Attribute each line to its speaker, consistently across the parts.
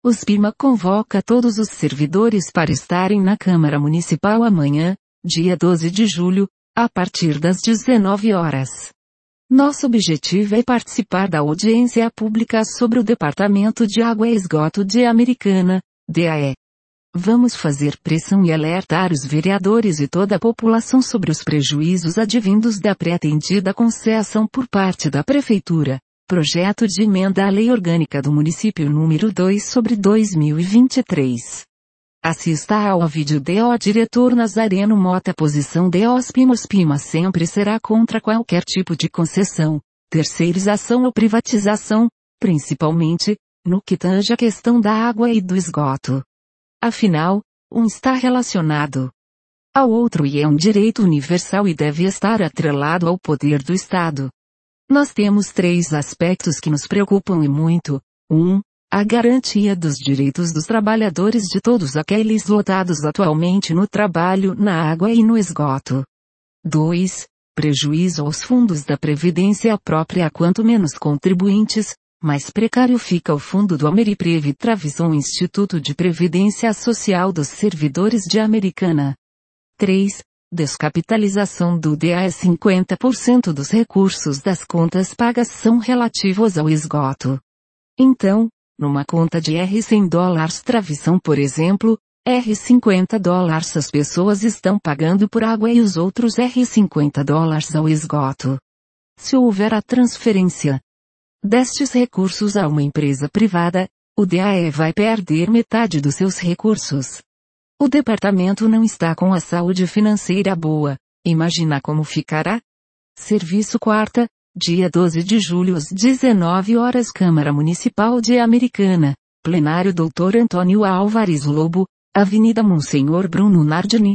Speaker 1: O SPIMA convoca todos os servidores para estarem na Câmara Municipal amanhã, dia 12 de julho, a partir das 19 horas. Nosso objetivo é participar da audiência pública sobre o Departamento de Água e Esgoto de Americana, DAE. Vamos fazer pressão e alertar os vereadores e toda a população sobre os prejuízos advindos da pretendida concessão por parte da Prefeitura. Projeto de emenda à Lei Orgânica do Município número 2/2023. Assista ao vídeo DO Diretor Nazareno Mota. Posição DO SPIMA sempre será contra qualquer tipo de concessão, terceirização ou privatização, principalmente, no que tange a questão da água e do esgoto. Afinal, um está relacionado ao outro e é um direito universal e deve estar atrelado ao poder do Estado. Nós temos 3 aspectos que nos preocupam e muito. 1. A garantia dos direitos dos trabalhadores de todos aqueles lotados atualmente no trabalho, na água e no esgoto. 2. Prejuízo aos fundos da Previdência própria. Quanto menos contribuintes, mais precário fica o fundo do Ameriprev Travison, Instituto de Previdência Social dos Servidores de Americana. 3. Descapitalização do DAE. 50% dos recursos das contas pagas são relativos ao esgoto. Então, numa conta de $100 Travison, por exemplo, $50 as pessoas estão pagando por água e os outros $50 ao esgoto. Se houver a transferência destes recursos a uma empresa privada, o DAE vai perder metade dos seus recursos. O departamento não está com a saúde financeira boa. Imagina como ficará? Serviço quarta, dia 12 de julho às 19 horas, Câmara Municipal de Americana. Plenário Dr. Antônio Álvares Lobo, Avenida Monsenhor Bruno Nardini,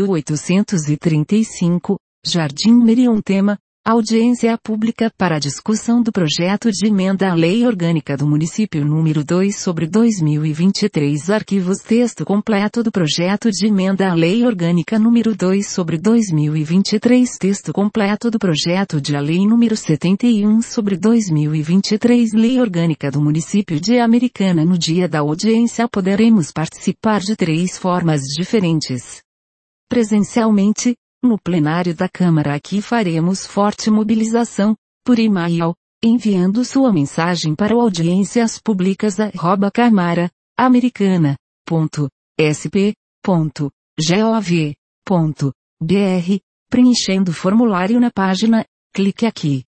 Speaker 1: 1835, Jardim Merion. Tema: audiência pública para a discussão do projeto de emenda à Lei Orgânica do Município número 2/2023. Arquivos. Texto completo do projeto de emenda à Lei Orgânica número 2/2023. Texto completo do projeto de lei número 71/2023. Lei Orgânica do Município de Americana. No dia da audiência poderemos participar de 3 formas diferentes. Presencialmente, no plenário da Câmara. Aqui faremos forte mobilização, por e-mail, enviando sua mensagem para o audiênciaspúblicas@câmara.sp.gov.br, preenchendo o formulário na página. Clique aqui.